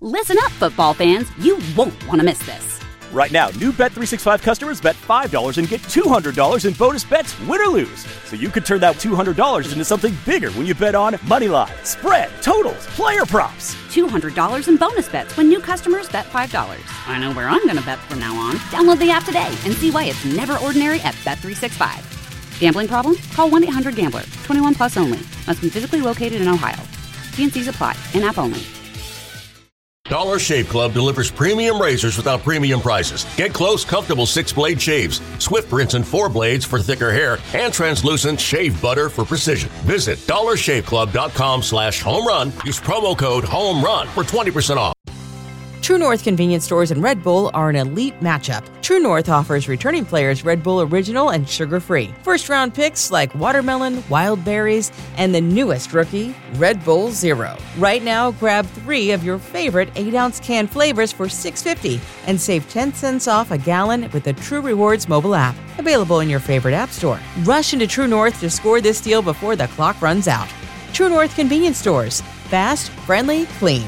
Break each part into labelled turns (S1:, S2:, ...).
S1: Listen up, football fans. You won't want to miss this.
S2: Right now, new Bet365 customers bet $5 and get $200 in bonus bets, win or lose. So you could turn that $200 into something bigger when you bet on money line, spread, totals, player props.
S1: $200 in bonus bets when new customers bet $5. I know where I'm going to bet from now on. Download the app today and see why it's never ordinary at Bet365. Gambling problem? Call 1-800-GAMBLER. 21 plus only. Must be physically located in Ohio. T&Cs apply. In-app only.
S3: Dollar Shave Club delivers premium razors without premium prices. Get close, comfortable 6-blade shaves, swift rinse and 4 blades for thicker hair, and translucent shave butter for precision. Visit dollarshaveclub.com/home run. Use promo code HOMERUN for 20% off.
S4: True North convenience stores and Red Bull are an elite matchup. True North offers returning players Red Bull Original and sugar-free. First-round picks like watermelon, wild berries, and the newest rookie, Red Bull Zero. Right now, grab 3 of your favorite 8-ounce can flavors for $6.50 and save 10 cents off a gallon with the True Rewards mobile app. Available in your favorite app store. Rush into True North to score this deal before the clock runs out. True North convenience stores. Fast, friendly, clean.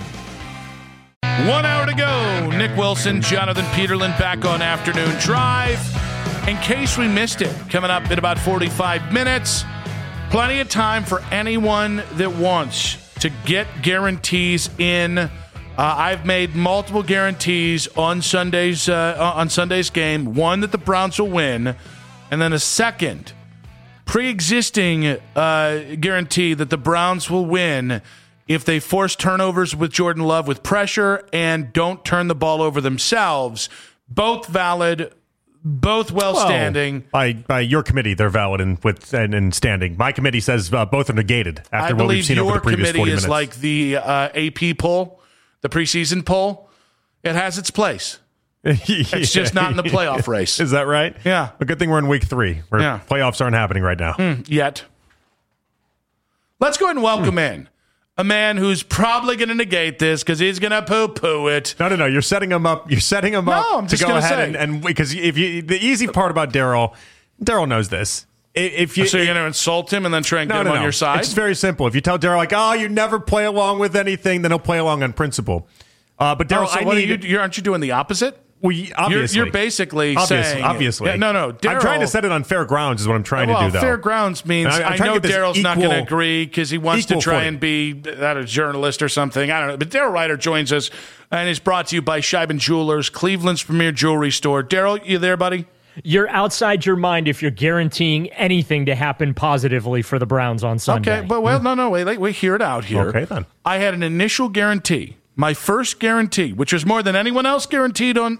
S5: 1 hour to go. Nick Wilson, Jonathan Peterlin back on Afternoon Drive. In case we missed it, coming up in about 45 minutes, plenty of time for anyone that wants to get guarantees in. I've made multiple guarantees on Sunday's game. One that the Browns will win, and then a second pre-existing guarantee that the Browns will win if they force turnovers with Jordan Love with pressure and don't turn the ball over themselves. Both valid, both well-standing.
S6: By your committee, they're valid and standing. My committee says both are negated after what we've seen over the previous 40 minutes.
S5: I believe your committee is like the AP poll, the preseason poll. It has its place. It's just not in the playoff race.
S6: Is that right?
S5: Yeah.
S6: A good thing we're in week 3, where playoffs aren't happening right now.
S5: Yet. Let's go ahead and welcome in a man who's probably going to negate this because he's going to poo-poo it.
S6: No. You're setting him up. You're setting him up
S5: I'm just
S6: to go ahead
S5: say.
S6: and because the easy part about Daryl knows this.
S5: So you're going to insult him and then try and get him on your side?
S6: It's very simple. If you tell Daryl, like, you never play along with anything, then he'll play along on principle. But Daryl,
S5: aren't you doing the opposite?
S6: Well, obviously.
S5: You're basically saying...
S6: Obviously.
S5: Yeah, no. Daryl,
S6: I'm trying to set it on fair grounds is what I'm trying to do, though.
S5: Fair grounds means I know Daryl's not going to agree because he wants to try and be a journalist or something. I don't know. But Daryl Ryder joins us and is brought to you by Scheiben Jewelers, Cleveland's premier jewelry store. Daryl, you there, buddy?
S7: You're outside your mind if you're guaranteeing anything to happen positively for the Browns on Sunday.
S5: Okay, but wait, hear it out here.
S6: Okay, then.
S5: I had an initial guarantee. My first guarantee, which was more than anyone else guaranteed in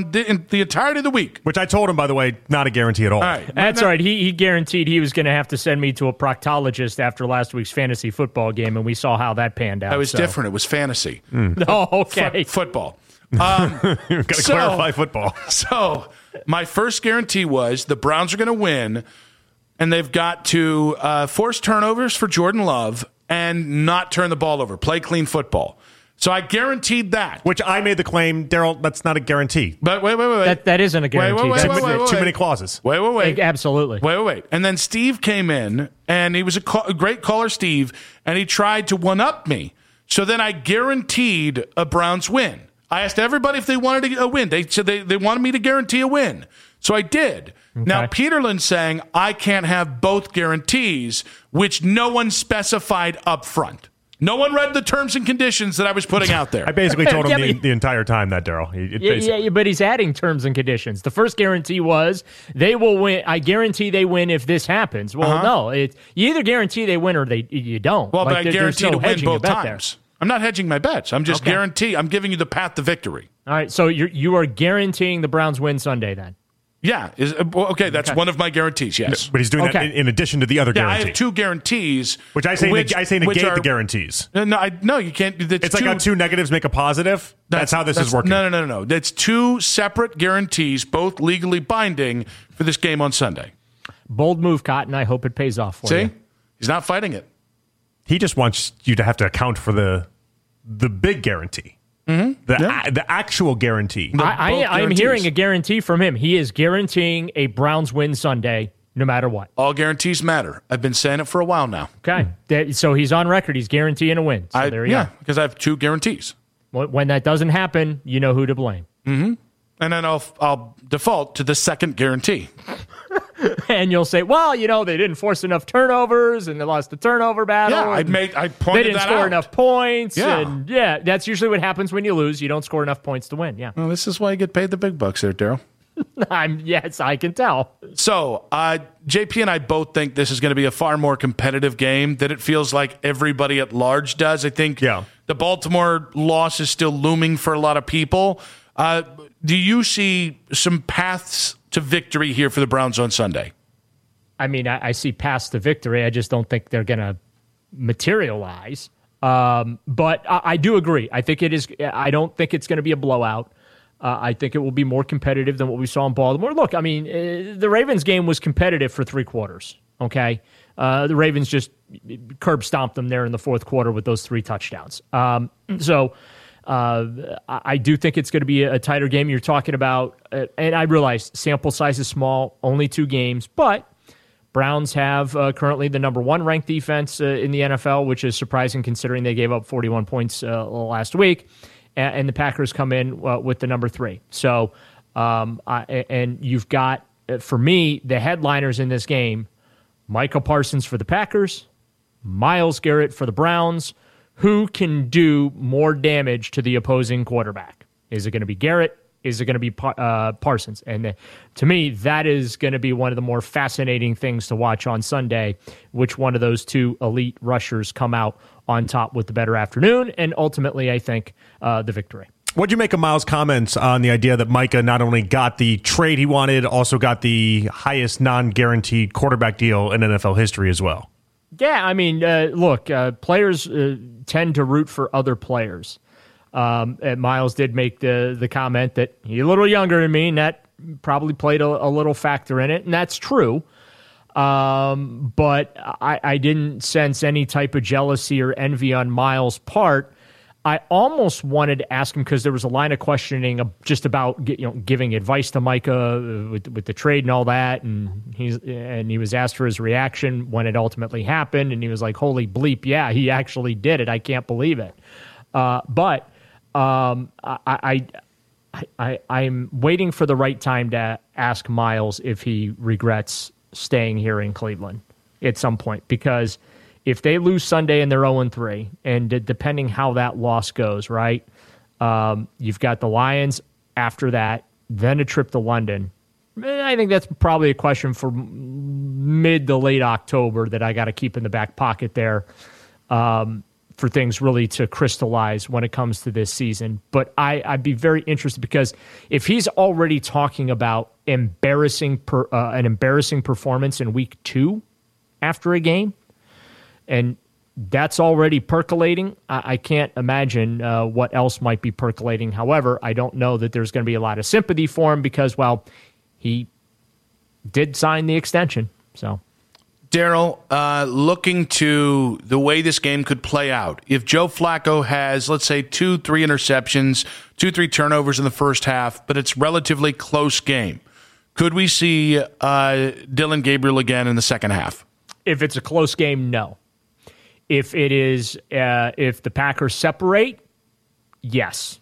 S5: the entirety of the week.
S6: Which I told him, by the way, not a guarantee at all.
S5: All right.
S7: That's all right. He guaranteed he was going to have to send me to a proctologist after last week's fantasy football game, and we saw how that panned out.
S5: It was different. It was fantasy.
S7: Oh, okay.
S5: Football.
S6: Got to clarify football.
S5: So my first guarantee was the Browns are going to win, and they've got to force turnovers for Jordan Love and not turn the ball over, play clean football. So I guaranteed that.
S6: Which I made the claim, Daryl, that's not a guarantee.
S5: But wait.
S7: That isn't a guarantee.
S5: Wait.
S6: Too many clauses.
S5: Wait.
S7: Absolutely.
S5: Wait. And then Steve came in, and he was a great caller, Steve, and he tried to one-up me. So then I guaranteed a Browns win. I asked everybody if they wanted a win. They said they wanted me to guarantee a win. So I did. Okay. Now, Peterlin's saying I can't have both guarantees, which no one specified up front. No one read the terms and conditions that I was putting out there.
S6: I basically told him the entire time that, Daryl.
S7: Yeah, but he's adding terms and conditions. The first guarantee was they will win. I guarantee they win if this happens. Well, no. You either guarantee they win or you don't.
S5: Well, but I guarantee to win both times. I'm not hedging my bets. I'm just guarantee. I'm giving you the path to victory.
S7: All right, so you are guaranteeing the Browns win Sunday then?
S5: Yeah. That's one of my guarantees, yes.
S6: But he's doing that in addition to the other guarantee.
S5: I have 2 guarantees.
S6: Which I say negate the guarantees.
S5: No, you can't.
S6: It's like how 2 negatives make a positive. That's how this is working.
S5: No. That's 2 separate guarantees, both legally binding, for this game on Sunday.
S7: Bold move, Cotton. I hope it pays off for you.
S5: See? He's not fighting it.
S6: He just wants you to have to account for the big guarantee. Mm-hmm. The actual guarantee.
S7: I'm hearing a guarantee from him. He is guaranteeing a Browns win Sunday, no matter what.
S5: All guarantees matter. I've been saying it for a while now.
S7: Okay. So he's on record. He's guaranteeing a win. So there you go.
S5: Because I have 2 guarantees.
S7: When that doesn't happen, you know who to blame.
S5: Mm-hmm. And then I'll default to the second guarantee.
S7: And you'll say, well, they didn't force enough turnovers and they lost the turnover battle.
S5: Yeah, I pointed that out.
S7: They didn't score enough points.
S5: Yeah.
S7: And that's usually what happens when you lose. You don't score enough points to win. Yeah.
S5: Well, this is why you get paid the big bucks there, Daryl.
S7: Yes, I can tell.
S5: So, JP and I both think this is going to be a far more competitive game than it feels like everybody at large does. I think the Baltimore loss is still looming for a lot of people. Do you see some paths to victory here for the Browns on Sunday?
S7: I mean, I see paths to victory. I just don't think they're going to materialize. But I do agree. I think it is. I don't think it's going to be a blowout. I think it will be more competitive than what we saw in Baltimore. Look, I mean, the Ravens game was competitive for 3 quarters, okay? The Ravens just curb stomped them there in the fourth quarter with those 3 touchdowns. So I do think it's going to be a tighter game. You're talking about, and I realize sample size is small, only 2 games, but Browns have currently the number 1 ranked defense in the NFL, which is surprising considering they gave up 41 points last week. And the Packers come in with the number 3. So, and you've got, for me, the headliners in this game, Micah Parsons for the Packers, Myles Garrett for the Browns. Who can do more damage to the opposing quarterback? Is it going to be Garrett? Is it going to be Parsons? And to me, that is going to be one of the more fascinating things to watch on Sunday, which one of those 2 elite rushers come out on top with the better afternoon, and ultimately, I think, the victory.
S6: What'd you make of Miles' comments on the idea that Micah not only got the trade he wanted, also got the highest non-guaranteed quarterback deal in NFL history as well?
S7: Yeah, I mean, look, players tend to root for other players. And Miles did make the comment that he's a little younger than me, and that probably played a little factor in it, and that's true. But I didn't sense any type of jealousy or envy on Miles' part. I almost wanted to ask him, because there was a line of questioning just about giving advice to Micah with the trade and all that, and he was asked for his reaction when it ultimately happened, and he was like, "Holy bleep, yeah, he actually did it. I can't believe it." But I'm waiting for the right time to ask Miles if he regrets staying here in Cleveland at some point, because if they lose Sunday and they're 0-3, and depending how that loss goes, right, you've got the Lions after that, then a trip to London. I think that's probably a question for mid to late October that I got to keep in the back pocket there for things really to crystallize when it comes to this season. But I'd be very interested, because if he's already talking about an embarrassing performance in week 2 after a game, and that's already percolating, I can't imagine what else might be percolating. However, I don't know that there's going to be a lot of sympathy for him because, well, he did sign the extension. So,
S5: Daryl, looking to the way this game could play out, if Joe Flacco has, let's say, 2-3 interceptions, 2-3 turnovers in the first half, but it's relatively close game, could we see Dillon Gabriel again in the second half?
S7: If it's a close game, no. If it is, if the Packers separate, yes.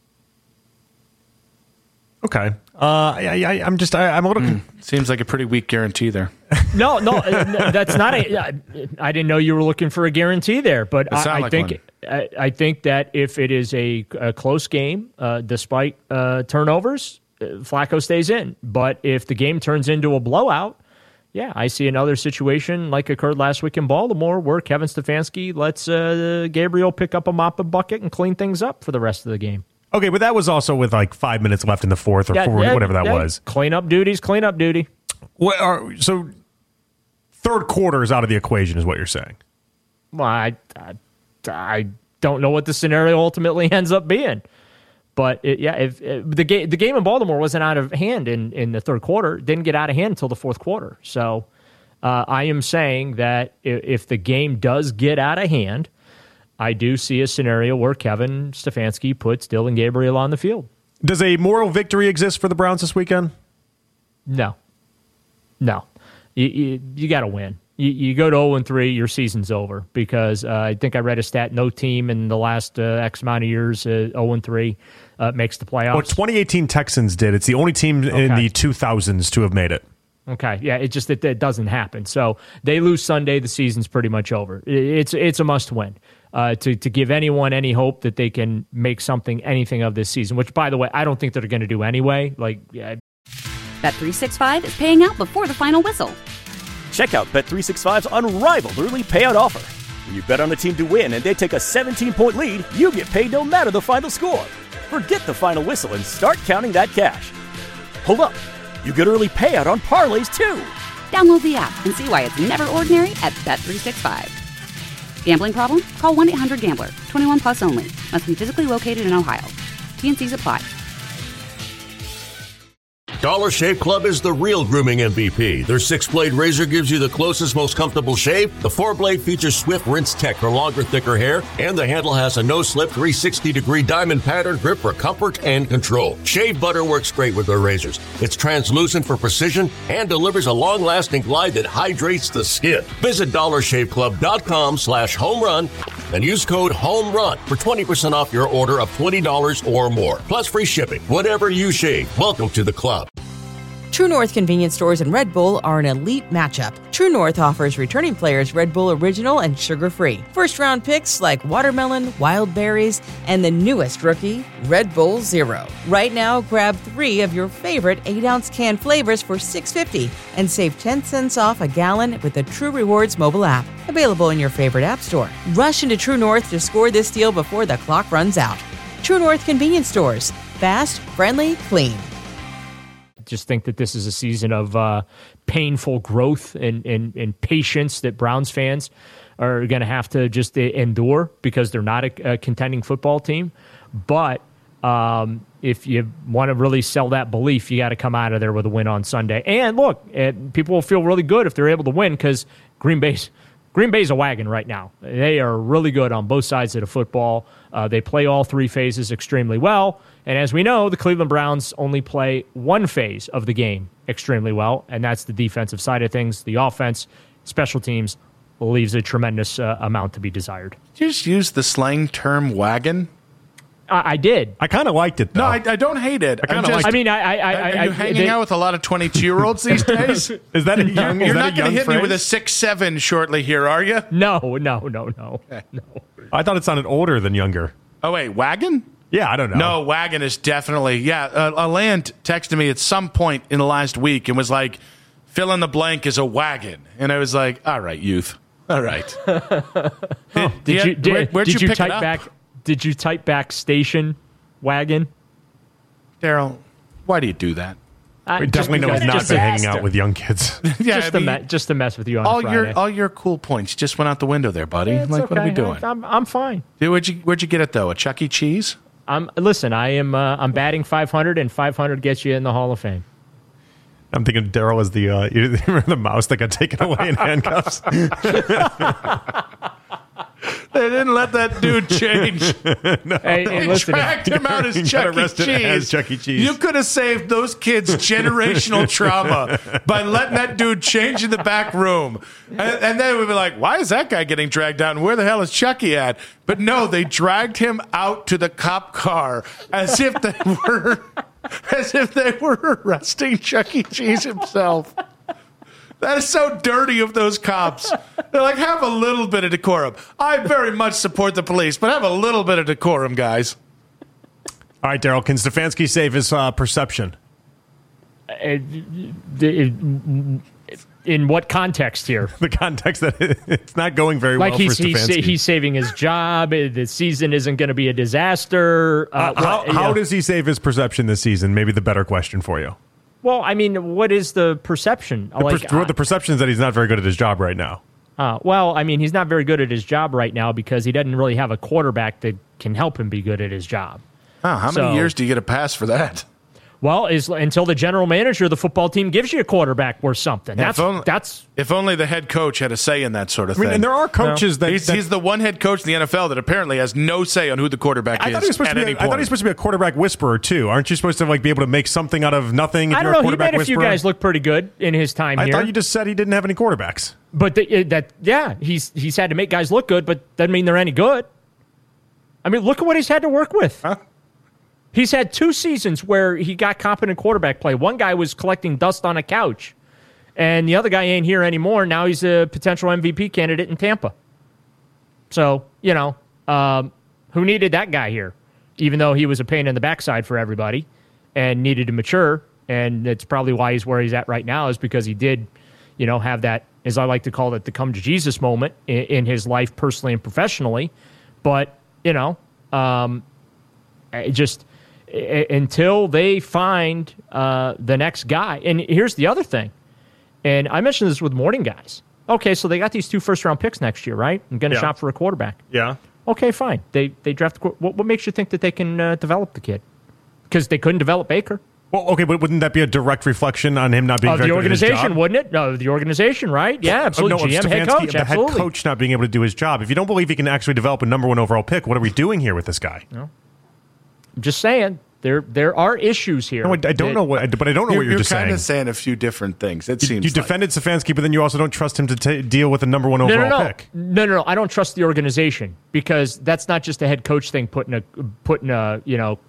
S6: Okay. I'm a little.
S5: Seems like a pretty weak guarantee there.
S7: No, that's not I didn't know you were looking for a guarantee there, but I think that if it is a close game, despite turnovers, Flacco stays in. But if the game turns into a blowout, yeah, I see another situation like occurred last week in Baltimore where Kevin Stefanski lets Gabriel pick up a mop and bucket and clean things up for the rest of the game.
S6: Okay, but that was also with like 5 minutes left in the fourth or fourth, whatever that was.
S7: Cleanup duty.
S6: So third quarter is out of the equation is what you're saying.
S7: Well, I don't know what the scenario ultimately ends up being. But, if the game in Baltimore wasn't out of hand in the third quarter, didn't get out of hand until the fourth quarter. So I am saying that if the game does get out of hand, I do see a scenario where Kevin Stefanski puts Dillon Gabriel on the field.
S6: Does a moral victory exist for the Browns this weekend?
S7: No. You got to win. You go to 0-3, your season's over, because I think I read a stat, no team in the last X amount of years, 0-3, makes the playoffs.
S6: Well, 2018 Texans did. It's the only team in the 2000s to have made it.
S7: Okay, yeah, it just it doesn't happen. So they lose Sunday, the season's pretty much over. It's a must-win. To give anyone any hope that they can make anything of this season, which, by the way, I don't think they're going to do anyway.
S1: Bet365 is paying out before the final whistle.
S2: Check out Bet365's unrivaled early payout offer. When you bet on a team to win and they take a 17-point lead, you get paid no matter the final score. Forget the final whistle and start counting that cash. Hold up. You get early payout on parlays, too.
S1: Download the app and see why it's never ordinary at Bet365. Gambling problem? Call 1-800-GAMBLER. 21 plus only. Must be physically located in Ohio. T&Cs apply.
S3: Dollar Shave Club is the real grooming MVP. Their 6-blade razor gives you the closest, most comfortable shave. The 4-blade features Swift Rinse Tech for longer, thicker hair. And the handle has a no-slip 360-degree diamond pattern grip for comfort and control. Shave butter works great with their razors. It's translucent for precision and delivers a long-lasting glide that hydrates the skin. Visit DollarShaveClub.com/homerun and use code HOMERUN for 20% off your order of $20 or more. Plus free shipping. Whatever you shave, welcome to the club.
S4: True North convenience stores and Red Bull are an elite matchup. True North offers returning players Red Bull Original and sugar-free. First-round picks like watermelon, wild berries, and the newest rookie, Red Bull Zero. Right now, grab 3 of your favorite 8-ounce can flavors for $6.50 and save 10 cents off a gallon with the True Rewards mobile app. Available in your favorite app store. Rush into True North to score this deal before the clock runs out. True North convenience stores. Fast, friendly, clean.
S7: Just think that this is a season of painful growth and patience that Browns fans are going to have to just endure, because they're not a contending football team. But if you want to really sell that belief, you got to come out of there with a win on Sunday. And look, people will feel really good if they're able to win, because Green Bay's a wagon right now. They are really good on both sides of the football. They play all 3 phases extremely well. And as we know, the Cleveland Browns only play one phase of the game extremely well, and that's the defensive side of things. The offense, special teams, leaves a tremendous amount to be desired.
S5: Did you just use the slang term wagon?
S7: I did.
S6: I kind of liked it, though.
S5: No, I don't hate it.
S6: I kind of liked it.
S7: I mean,
S5: are you hanging out with a lot of 22-year-olds these days?
S6: Is that a young
S5: You're not
S6: going to
S5: hit me with a 6'7" shortly here, are you?
S7: No.
S5: Okay.
S7: No.
S6: I thought it sounded older than younger.
S5: Oh, wait, wagon?
S6: Yeah, I don't know.
S5: No, wagon is definitely, Aland texted me at some point in the last week and was like, fill in the blank is a wagon. And I was like, all right, youth. All right. Where'd you pick it up?
S7: Did you type back station wagon?
S5: Daryl, why do you do that?
S6: We definitely know he's not been hanging out with young kids.
S7: Just to mess with you on Friday.
S5: All your cool points just went out the window there, buddy.
S7: Yeah,
S5: what are we doing?
S7: I'm fine.
S5: Dude, where'd you get it, though? A Chuck E. Cheese?
S7: Listen, I'm batting 500, and 500 gets you in the Hall of Fame.
S6: I'm thinking Daryl is the mouse that got taken away in handcuffs.
S5: They didn't let that dude change.
S6: No.
S5: They tracked him out as Chuck E. Cheese. You could have saved those kids generational trauma by letting that dude change in the back room. And then we'd be like, why is that guy getting dragged out? And where the hell is Chucky at? But no, they dragged him out to the cop car as if they were arresting Chuck E. Cheese himself. That is so dirty of those cops. They're like, have a little bit of decorum. I very much support the police, but have a little bit of decorum, guys.
S6: All right, Daryl, can Stefanski save his perception?
S7: In what context here?
S6: The context that it's not going very well for Stefanski.
S7: He's saving his job. The season isn't going to be a disaster.
S6: How does he save his perception this season? Maybe the better question for you.
S7: Well, I mean, what is the perception?
S6: The perception is that he's not very good at his job right now.
S7: Well, I mean, he's not very good at his job right now because he doesn't really have a quarterback that can help him be good at his job.
S5: How many years do you get a pass for that?
S7: Well, until the general manager of the football team gives you a quarterback worth something.
S5: If only the head coach had a say in that sort of thing.
S6: And there are coaches
S5: he's the one head coach in the NFL that apparently has no say on who the quarterback is at any point.
S6: I thought he was supposed to be a quarterback whisperer too. Aren't you supposed to be able to make something out of nothing? If
S7: I don't know. He made a few guys look pretty good in his time here.
S6: I thought you just said he didn't have any quarterbacks.
S7: But he's had to make guys look good, but doesn't mean they're any good. I mean, look at what he's had to work with.
S5: Huh?
S7: He's had 2 seasons where he got competent quarterback play. One guy was collecting dust on a couch, and the other guy ain't here anymore. Now he's a potential MVP candidate in Tampa. So, who needed that guy here? Even though he was a pain in the backside for everybody and needed to mature, and it's probably why he's where he's at right now is because he did, have that, as I like to call it, the come to Jesus moment in his life personally and professionally. But, until they find the next guy. And here's the other thing. And I mentioned this with morning guys. Okay, so they got these 2 first-round picks next year, right? I'm going to shop for a quarterback.
S6: Yeah.
S7: Okay, fine. They draft. What makes you think that they can develop the kid? Because they couldn't develop Baker.
S6: Well, okay, but wouldn't that be a direct reflection on him not being very
S7: the
S6: good at his
S7: organization,
S6: job?
S7: wouldn't it? No, the organization, right? Yeah, absolutely. GM, head coach,
S6: the
S7: absolutely.
S6: head coach not being able to do his job. If you don't believe he can actually develop a number 1 overall pick, what are we doing here with this guy?
S7: No. I'm just saying there are issues here.
S6: No, I don't know what you're just saying.
S5: You're kind of saying a few different things. It seems
S6: you defended Stefanski, but then you also don't trust him to deal with a number 1 overall pick.
S7: No. I don't trust the organization because that's not just a head coach thing putting a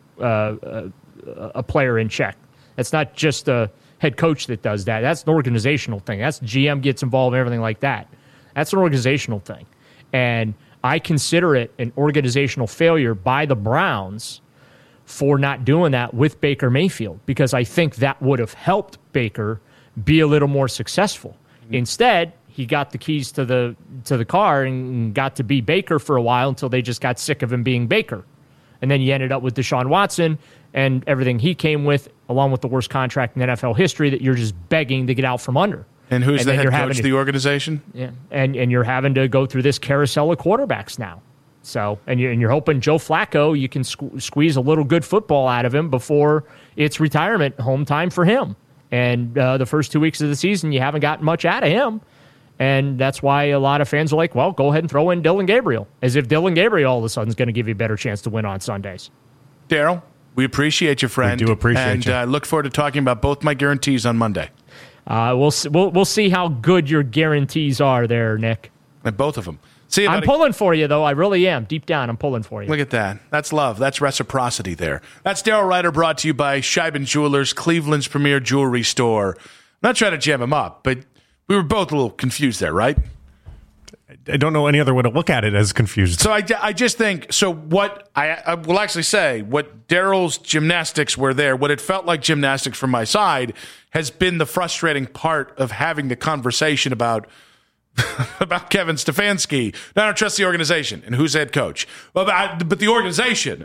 S7: player in check. It's not just a head coach that does that. That's an organizational thing. That's GM gets involved in everything like that. That's an organizational thing. And I consider it an organizational failure by the Browns for not doing that with Baker Mayfield because I think that would have helped Baker be a little more successful. Instead, he got the keys to the car and got to be Baker for a while until they just got sick of him being Baker. And then you ended up with Deshaun Watson and everything he came with, along with the worst contract in NFL history that you're just begging to get out from under.
S5: And who's the head coach of the organization?
S7: Yeah, and you're having to go through this carousel of quarterbacks now. So, and you're hoping Joe Flacco, you can squeeze a little good football out of him before it's retirement home time for him. And the first 2 weeks of the season, you haven't gotten much out of him. And that's why a lot of fans are like, well, go ahead and throw in Dylan Gabriel, as if Dylan Gabriel all of a sudden is going to give you a better chance to win on Sundays.
S5: Daryl, we appreciate you, friend.
S6: We do appreciate you.
S5: And I look forward to talking about both my guarantees on Monday.
S7: We'll see how good your guarantees are there, Nick.
S5: And both of them. See you, buddy.
S7: I'm pulling for you, though. I really am. Deep down, I'm pulling for you.
S5: Look at that. That's love. That's reciprocity there. That's Daryl Ryder, brought to you by Scheiben Jewelers, Cleveland's premier jewelry store. I'm not trying to jam him up, but we were both a little confused there, right?
S6: I don't know any other way to look at it as confused.
S5: So I just think, so what I will actually say, what Daryl's gymnastics were there, what it felt like gymnastics from my side, has been the frustrating part of having the conversation about Kevin Stefanski. I don't trust the organization. And who's head coach? Well, but the organization.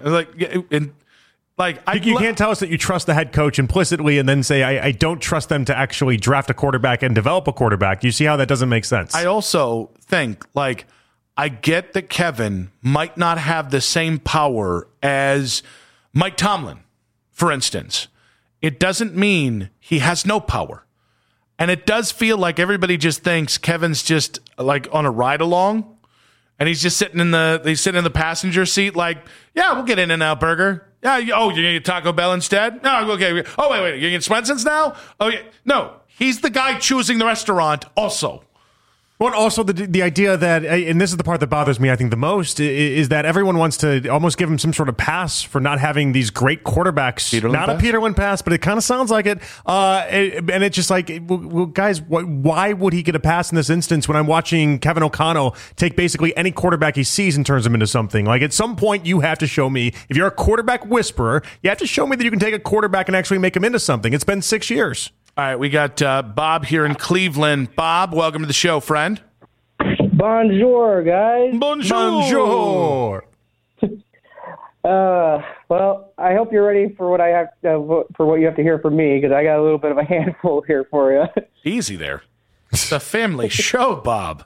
S5: You
S6: can't tell us that you trust the head coach implicitly and then say, I don't trust them to actually draft a quarterback and develop a quarterback. You see how that doesn't make sense?
S5: I also think, I get that Kevin might not have the same power as Mike Tomlin, for instance. It doesn't mean he has no power. And it does feel like everybody just thinks Kevin's just on a ride along, and he's just sitting in the passenger seat, yeah, we'll get In-N-Out Burger. Yeah, you gonna get Taco Bell instead? No, okay. Oh wait, you get Swenson's now? Oh yeah, no, he's the guy choosing the restaurant also.
S6: Well, also the idea that, and this is the part that bothers me, I think, the most, is that everyone wants to almost give him some sort of pass for not having these great quarterbacks. Not a Peterlin pass, but it kind of sounds like it. And it's just well, guys, why would he get a pass in this instance when I'm watching Kevin O'Connell take basically any quarterback he sees and turns him into something? At some point, you have to show me, if you're a quarterback whisperer, you have to show me that you can take a quarterback and actually make him into something. It's been 6 years.
S5: All right, we got Bob here in Cleveland. Bob, welcome to the show, friend.
S8: Bonjour, guys.
S6: Bonjour.
S8: Well, I hope you're ready for what I have for what you have to hear from me, because I got a little bit of a handful here for you.
S5: Easy there. It's a family show, Bob.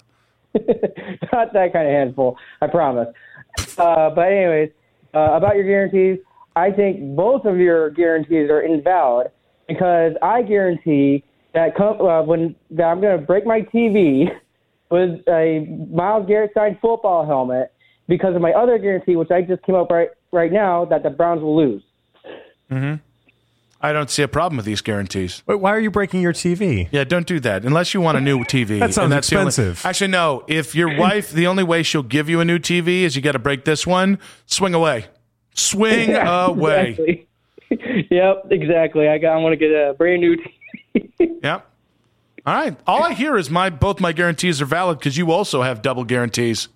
S8: Not that kind of handful, I promise. But anyways, about your guarantees, I think both of your guarantees are invalid because I guarantee that that I'm going to break my TV with a Myles Garrett signed football helmet because of my other guarantee, which I just came up right now, that the Browns will lose.
S5: Mm-hmm. I don't see a problem with these guarantees.
S6: Wait, why are you breaking your TV?
S5: Yeah, don't do that unless you want a new TV.
S6: That sounds expensive.
S5: Actually, no. If your wife, the only way she'll give you a new TV is you got to break this one. Swing away. Swing away.
S8: Exactly. Yep, exactly. I want to get a brand new TV.
S5: Yep. All right. All I hear is both my guarantees are valid because you also have double guarantees.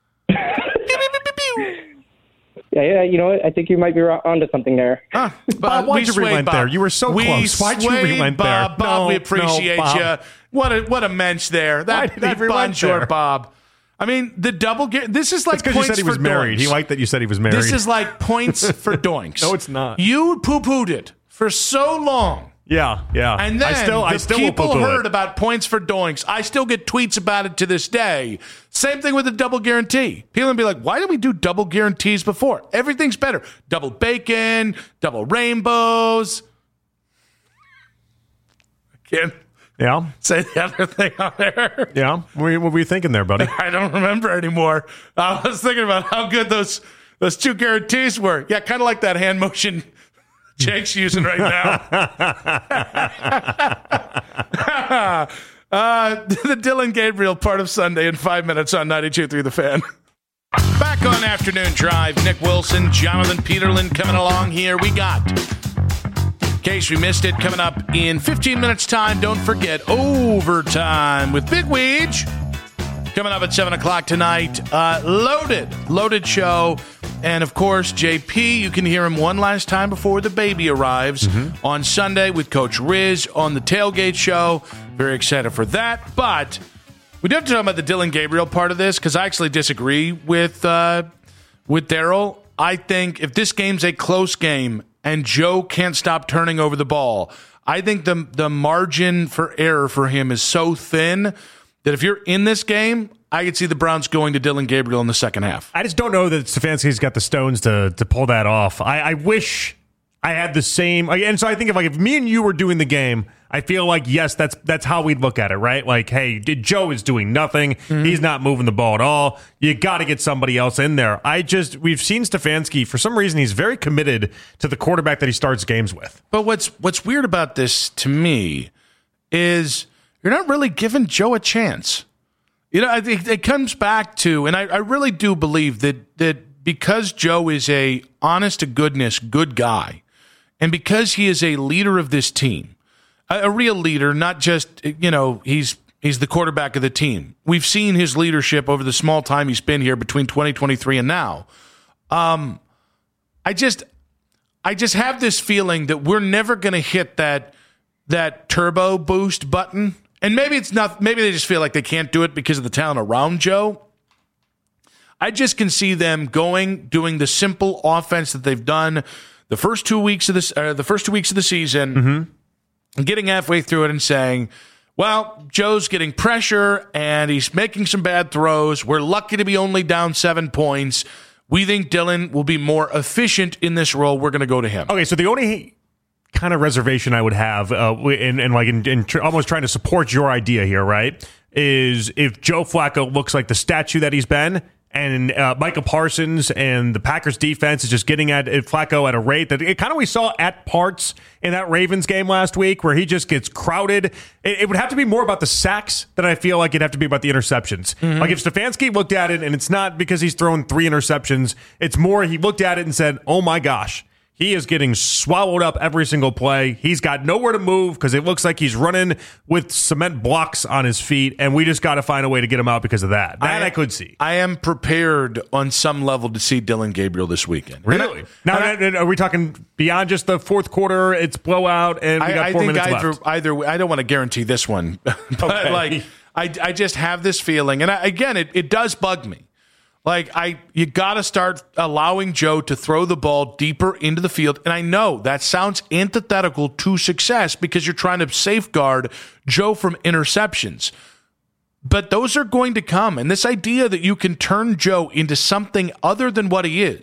S8: Yeah, you know what? I think you might be onto something there.
S6: Bob, why'd you relent there? You were so close. Why'd you relent there?
S5: Bob, we appreciate you. What a mensch there. That bonjour, Bob. I mean, the double this is like
S6: because
S5: points
S6: you said he was married.
S5: Doinks.
S6: He liked that you said he was married.
S5: This is like points for doinks.
S6: No, it's not.
S5: You poo-pooed it for so long.
S6: Yeah.
S5: And then
S6: I still
S5: people heard about points for doinks. I still get tweets about it to this day. Same thing with the double guarantee. People will be like, why did we do double guarantees before? Everything's better. Double bacon, double rainbows. Again.
S6: Yeah.
S5: Say the other thing on there.
S6: Yeah. What were you thinking there, buddy?
S5: I don't remember anymore. I was thinking about how good those two guarantees were. Yeah, kind of like that hand motion Jake's using right now. The Dylan Gabriel part of Sunday in 5 minutes on 92.3 The Fan. Back on Afternoon Drive, Nick Wilson, Jonathan Peterlin coming along here. We got, in case we missed it, coming up in 15 minutes time, don't forget Overtime with Big Weege. Coming up at 7 o'clock tonight. Loaded show. And, of course, JP, you can hear him one last time before the baby arrives on Sunday with Coach Riz on the Tailgate Show. Very excited for that. But we do have to talk about the Dylan Gabriel part of this because I actually disagree with Daryl. I think if this game's a close game and Joe can't stop turning over the ball, I think the margin for error for him is so thin that if you're in this game, I could see the Browns going to Dylan Gabriel in the second half.
S6: I just don't know that Stefanski's got the stones to pull that off. I wish I had the same. And so I think if me and you were doing the game, I feel like, yes, that's how we'd look at it, right? Like, hey, Joe is doing nothing. He's not moving the ball at all. You got to get somebody else in there. We've seen Stefanski, for some reason, he's very committed to the quarterback that he starts games with.
S5: But what's weird about this to me is you're not really giving Joe a chance. You know, I think it comes back to, and I really do believe that because Joe is a honest-to-goodness good guy, and because he is a leader of this team, a real leader, not just, he's the quarterback of the team. We've seen his leadership over the small time he's been here between 2023 and now. I just have this feeling that we're never going to hit that turbo boost button. And maybe it's not. Maybe they just feel like they can't do it because of the talent around Joe. I just can see them doing the simple offense that they've done the first 2 weeks of the season, and getting halfway through it and saying, "Well, Joe's getting pressure and he's making some bad throws. We're lucky to be only down 7 points. We think Dylan will be more efficient in this role. We're going to go to him."
S6: Okay, so the only kind of reservation I would have in almost trying to support your idea here, right, is if Joe Flacco looks like the statue that he's been, and Micah Parsons and the Packers defense is just getting at Flacco at a rate that it kind of we saw at parts in that Ravens game last week where he just gets crowded. It would have to be more about the sacks than I feel like it'd have to be about the interceptions. Like if Stefanski looked at it, and it's not because he's thrown 3 interceptions, it's more he looked at it and said, oh my gosh, he is getting swallowed up every single play. He's got nowhere to move because it looks like he's running with cement blocks on his feet, and we just got to find a way to get him out because of that. I could see.
S5: I am prepared on some level to see Dylan Gabriel this weekend.
S6: Really? Now, are we talking beyond just the fourth quarter, it's blowout, and we got 4 minutes left?
S5: Either I don't want to guarantee this one, but I just have this feeling, and it does bug me. You got to start allowing Joe to throw the ball deeper into the field. And I know that sounds antithetical to success because you're trying to safeguard Joe from interceptions. But those are going to come. And this idea that you can turn Joe into something other than what he is,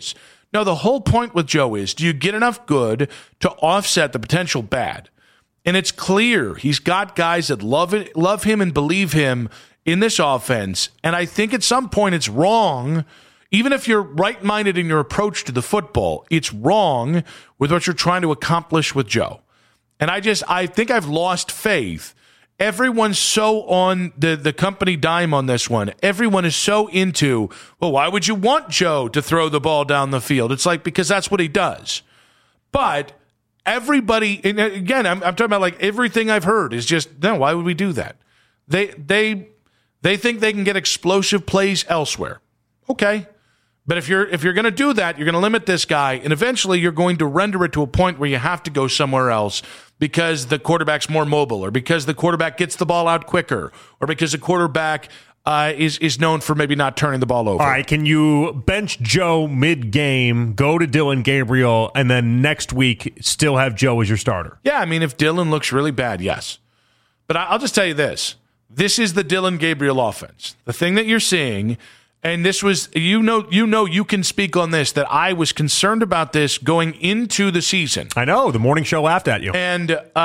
S5: No, the whole point with Joe is, do you get enough good to offset the potential bad? And it's clear he's got guys that love him and believe him in this offense. And I think at some point it's wrong, even if you're right-minded in your approach to the football, it's wrong with what you're trying to accomplish with Joe. And I think I've lost faith. Everyone's so on the company dime on this one. Everyone is so into, well, why would you want Joe to throw the ball down the field? It's like, because that's what he does. But everybody, and again, I'm talking about like everything I've heard is just, no, why would we do that? They think they can get explosive plays elsewhere. Okay. But if you're going to do that, you're going to limit this guy, and eventually you're going to render it to a point where you have to go somewhere else because the quarterback's more mobile, or because the quarterback gets the ball out quicker, or because the quarterback is known for maybe not turning the ball over.
S6: All right, can you bench Joe mid-game, go to Dillon Gabriel, and then next week still have Joe as your starter?
S5: Yeah, I mean, if Dillon looks really bad, yes. But I'll just tell you this. This is the Dillon Gabriel offense. The thing that you're seeing, and this was, you can speak on this, that I was concerned about this going into the season.
S6: I know, the morning show laughed at you.
S5: And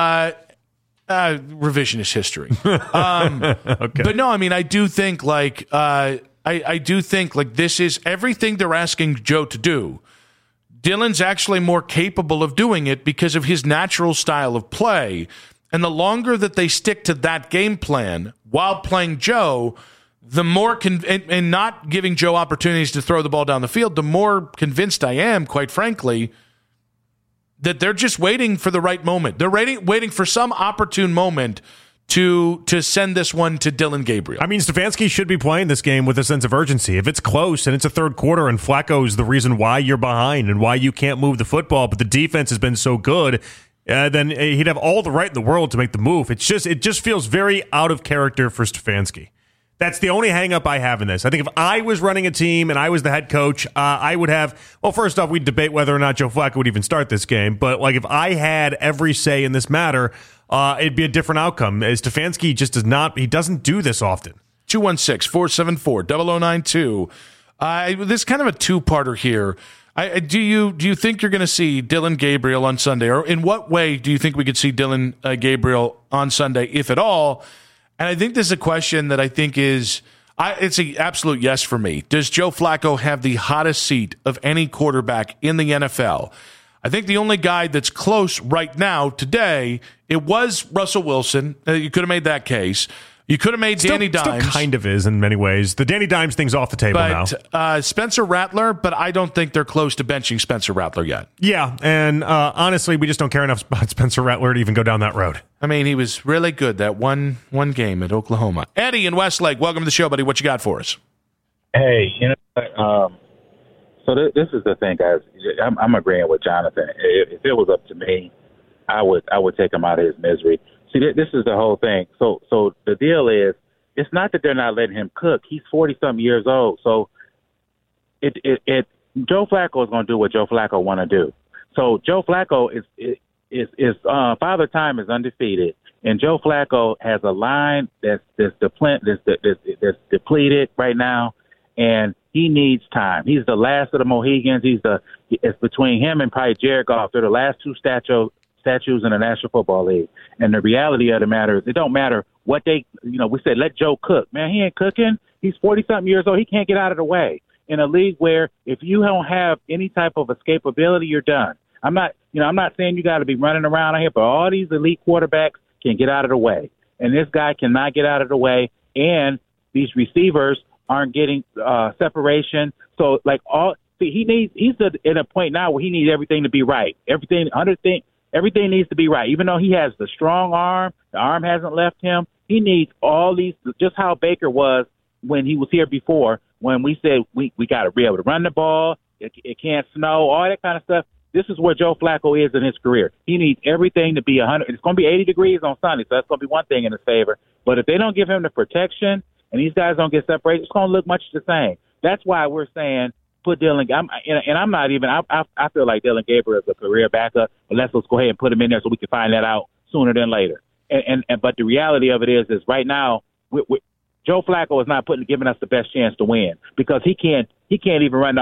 S5: revisionist history. Okay. But no, I mean, I do think I do think this is everything they're asking Joe to do. Dillon's actually more capable of doing it because of his natural style of play. And the longer that they stick to that game plan while playing Joe, the more and not giving Joe opportunities to throw the ball down the field, the more convinced I am, quite frankly, that they're just waiting for the right moment. They're waiting for some opportune moment to send this one to Dillon Gabriel.
S6: I mean, Stefanski should be playing this game with a sense of urgency. If it's close and it's a third quarter and Flacco's the reason why you're behind and why you can't move the football, but the defense has been so good, then he'd have all the right in the world to make the move. It just feels very out of character for Stefanski. That's the only hang-up I have in this. I think if I was running a team and I was the head coach, I would have, well, first off, we'd debate whether or not Joe Flacco would even start this game. But like if I had every say in this matter, it'd be a different outcome. Stefanski just doesn't do this often.
S5: 216-474-0092. This is kind of a two-parter here. Do you think you're going to see Dillon Gabriel on Sunday? Or in what way do you think we could see Dillon Gabriel on Sunday, if at all? And I think this is a question that I think it's an absolute yes for me. Does Joe Flacco have the hottest seat of any quarterback in the NFL? I think the only guy that's close right now today, it was Russell Wilson. You could have made that case. You could have made Danny Dimes.
S6: Still kind of is in many ways. The Danny Dimes thing's off the table now.
S5: Spencer Rattler, but I don't think they're close to benching Spencer Rattler yet.
S6: Yeah, and honestly, we just don't care enough about Spencer Rattler to even go down that road.
S5: I mean, he was really good that one game at Oklahoma. Eddie in Westlake, welcome to the show, buddy. What you got for us?
S9: Hey, so this is the thing, guys. I'm agreeing with Jonathan. If it was up to me, I would take him out of his misery. See, this is the whole thing. So the deal is, it's not that they're not letting him cook. He's 40-something years old. So Joe Flacco is going to do what Joe Flacco want to do. So Joe Flacco is Father Time is undefeated, and Joe Flacco has a line that's depleted right now, and he needs time. He's the last of the Mohegans. It's between him and probably Jared Goff. They're the last two statues in the National Football League. And the reality of the matter is, it don't matter what we said, let Joe cook. Man, he ain't cooking. He's 40-something years old. He can't get out of the way. In a league where if you don't have any type of escapability, you're done. I'm not saying you got to be running around out here, but all these elite quarterbacks can get out of the way. And this guy cannot get out of the way. And these receivers aren't getting separation. So he's at a point now where he needs everything to be right. Everything needs to be right. Even though he has the strong arm, the arm hasn't left him. He needs all these, just how Baker was when he was here before, when we said we got to be able to run the ball, it can't snow, all that kind of stuff. This is where Joe Flacco is in his career. He needs everything to be 100. It's going to be 80 degrees on Sunday, so that's going to be one thing in his favor. But if they don't give him the protection and these guys don't get separated, it's going to look much the same. That's why we're saying put Dillon. I feel like Dillon Gabriel is a career backup, but let's go ahead and put him in there so we can find that out sooner than later. But the reality of it is right now, Joe Flacco is not giving us the best chance to win, because he can't even run the off.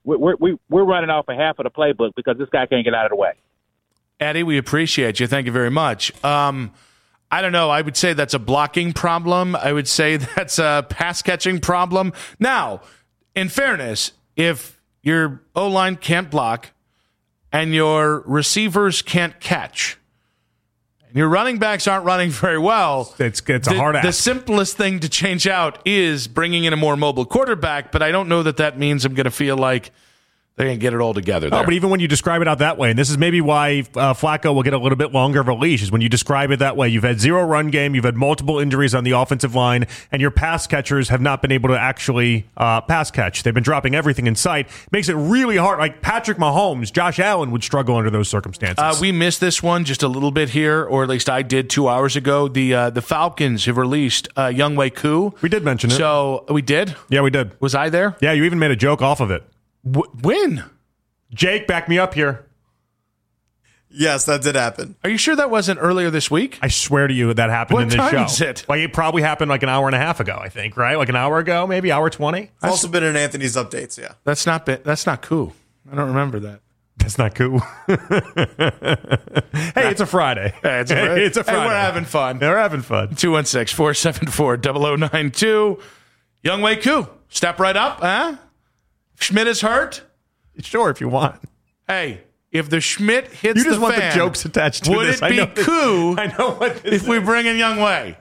S9: we're running off a half of the playbook because this guy can't get out of the way.
S5: Eddie, we appreciate you. Thank you very much. I don't know. I would say that's a blocking problem. I would say that's a pass-catching problem. Now, in fairness, if your O-line can't block and your receivers can't catch, and your running backs aren't running very well,
S6: it's a hard ask.
S5: The simplest thing to change out is bringing in a more mobile quarterback, but I don't know that means I'm going to feel like they can get it all together there.
S6: Oh, but even when you describe it out that way, and this is maybe why Flacco will get a little bit longer of a leash, is when you describe it that way. You've had zero run game, you've had multiple injuries on the offensive line, and your pass catchers have not been able to actually pass catch. They've been dropping everything in sight. Makes it really hard. Like Patrick Mahomes, Josh Allen would struggle under those circumstances.
S5: We missed this one just a little bit here, or at least I did 2 hours ago. The Falcons have released Younghoe Koo.
S6: We did mention it.
S5: So we did?
S6: Yeah, we did.
S5: Was I there?
S6: Yeah, you even made a joke off of it.
S5: When?
S6: Jake, back me up here.
S10: Yes, that did happen.
S5: Are you sure that wasn't earlier this week?
S6: I swear to you that happened in this show.
S5: What time is it?
S6: Like, it probably happened like an hour and a half ago, I think, right? Like an hour ago, maybe, hour 20?
S10: It's also been in Anthony's updates, yeah.
S5: That's not cool. I don't remember that.
S6: That's not cool. Hey, it's a Friday.
S5: Hey, it's a Friday.
S6: Hey,
S5: we're having fun.
S6: We're having fun.
S5: 216-474-0092. Younghoe Koo, step right up, huh? Schmidt is hurt?
S6: Sure, if you want.
S5: Hey, if the Schmidt hits the fan,
S6: you just want the jokes attached to
S5: would
S6: this.
S5: Would it be cool
S6: I know what this
S5: if we bring in Younghoe?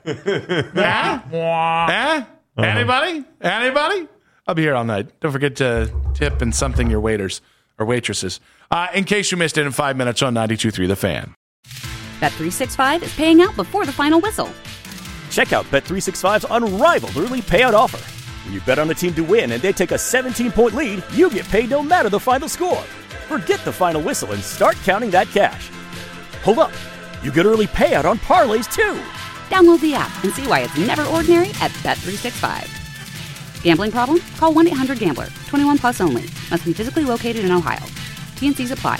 S5: Anybody? I'll be here all night. Don't forget to tip and something your waiters or waitresses. In case you missed it in 5 minutes on 92.3 The Fan.
S1: Bet365 is paying out before the final whistle.
S2: Check out Bet365's unrivaled early payout offer. When you bet on a team to win and they take a 17-point lead, you get paid no matter the final score. Forget the final whistle and start counting that cash. Hold up. You get early payout on parlays, too.
S1: Download the app and see why it's never ordinary at Bet365. Gambling problem? Call 1-800-GAMBLER. 21 plus only. Must be physically located in Ohio. T&Cs apply.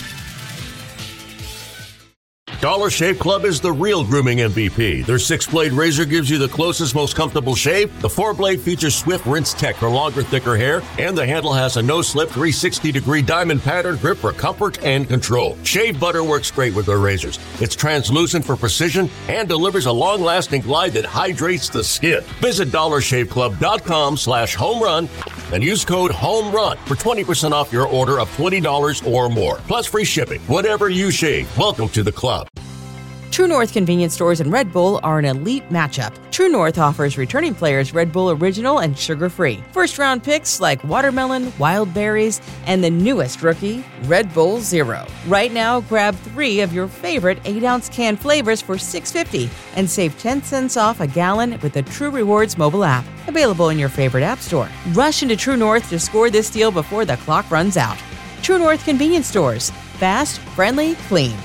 S3: Dollar Shave Club is the real grooming MVP. Their 6-blade razor gives you the closest, most comfortable shave. The 4-blade features Swift Rinse Tech for longer, thicker hair. And the handle has a no-slip 360-degree diamond pattern grip for comfort and control. Shave butter works great with their razors. It's translucent for precision and delivers a long-lasting glide that hydrates the skin. Visit DollarShaveClub.com/homerun and use code HOMERUN for 20% off your order of $20 or more. Plus free shipping. Whatever you shave, welcome to the club.
S4: True North convenience stores and Red Bull are an elite matchup. True North offers returning players Red Bull Original and sugar-free. First-round picks like watermelon, wild berries, and the newest rookie, Red Bull Zero. Right now, grab 3 of your favorite 8-ounce can flavors for $6.50 and save 10 cents off a gallon with the True Rewards mobile app. Available in your favorite app store. Rush into True North to score this deal before the clock runs out. True North convenience stores. Fast, friendly, clean.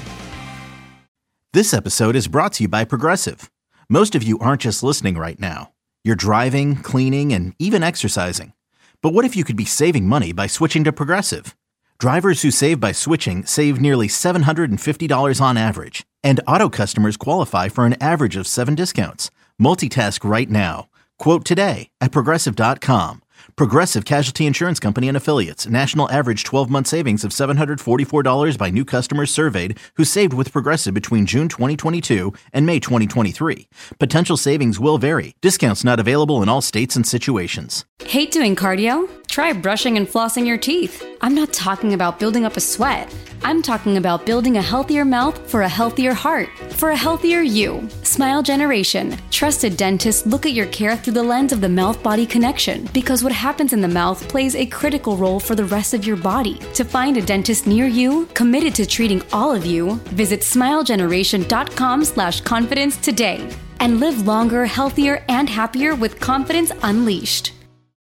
S11: This episode is brought to you by Progressive. Most of you aren't just listening right now. You're driving, cleaning, and even exercising. But what if you could be saving money by switching to Progressive? Drivers who save by switching save nearly $750 on average. And auto customers qualify for an average of 7 discounts. Multitask right now. Quote today at Progressive.com. Progressive Casualty Insurance Company and Affiliates. National average 12-month savings of $744 by new customers surveyed who saved with Progressive between June 2022 and May 2023. Potential savings will vary. Discounts not available in all states and situations.
S12: Hate doing cardio? Try brushing and flossing your teeth. I'm not talking about building up a sweat. I'm talking about building a healthier mouth for a healthier heart, for a healthier you. Smile Generation. Trusted dentists look at your care through the lens of the mouth-body connection because what happens in the mouth plays a critical role for the rest of your body. To find a dentist near you, committed to treating all of you, visit smilegeneration.com/confidence today and live longer, healthier, and happier with confidence unleashed.